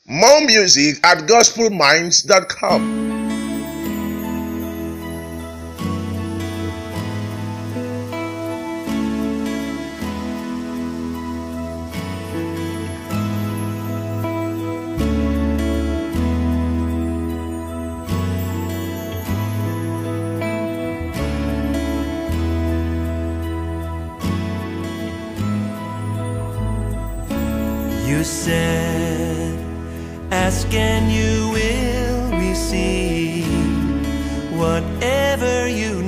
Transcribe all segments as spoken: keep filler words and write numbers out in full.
More music at gospel minds dot com. You said, ask and you will receive whatever you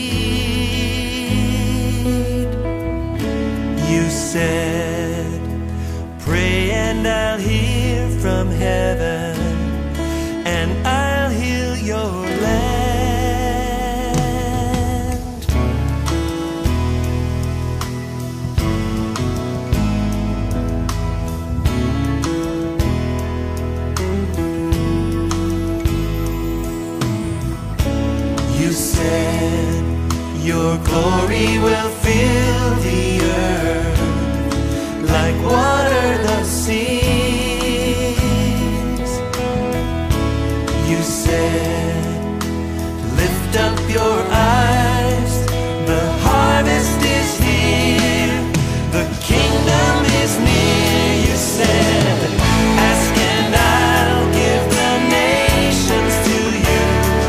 need. You said, pray and I'll hear from heaven, and I'll heal your land. You said your glory will fill the earth like water the seas. You said, lift up your eyes, the harvest is here, the kingdom is near. You said, ask and I'll give the nations to you.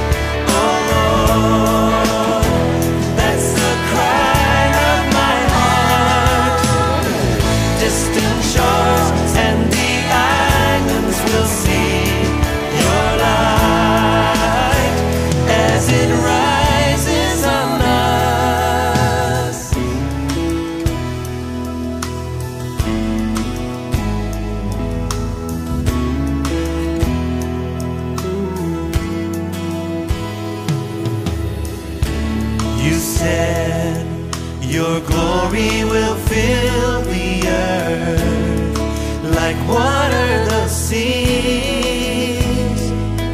You said your glory will fill the earth like water the seas.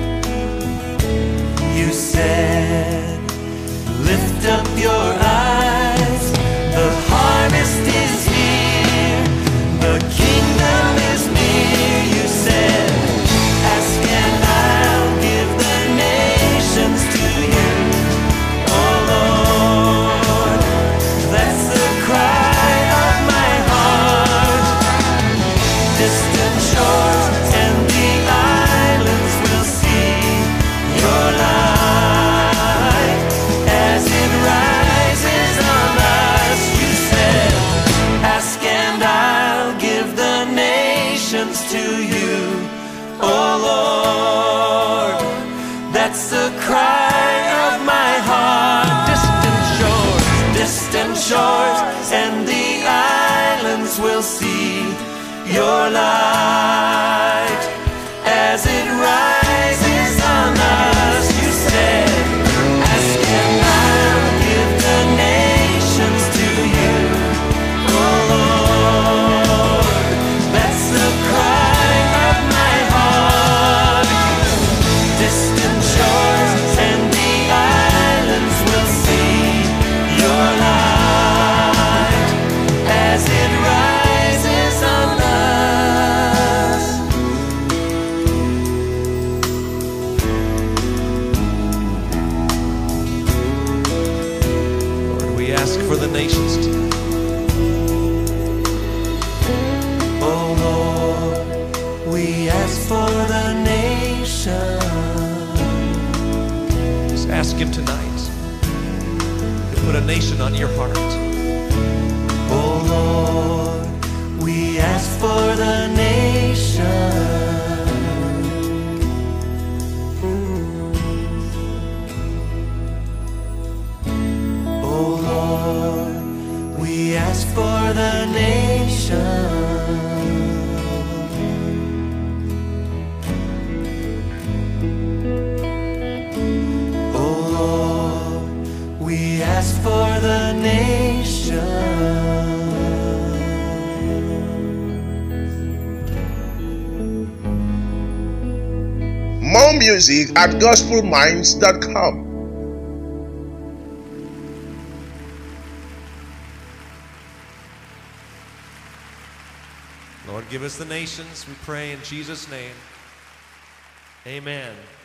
You said, lift up your eyes, the harvest is here, the kingdom is near. You said, ask and I'll give the nations to you. To you, oh Lord, that's the cry of my heart. Distant shores, distant shores, and the islands will see your light as it rises on us. You said, ask and I'll give the nations to you, oh Lord, that's the cry. Ask for the nations tonight. Oh Lord, we ask for the nations. Just ask Him tonight to put a nation on your heart. Oh Lord, we ask for the nations. We ask for the nation. Oh Lord, we ask for the nation. More music at gospel minds dot com. Lord, give us the nations, we pray in Jesus' name. Amen.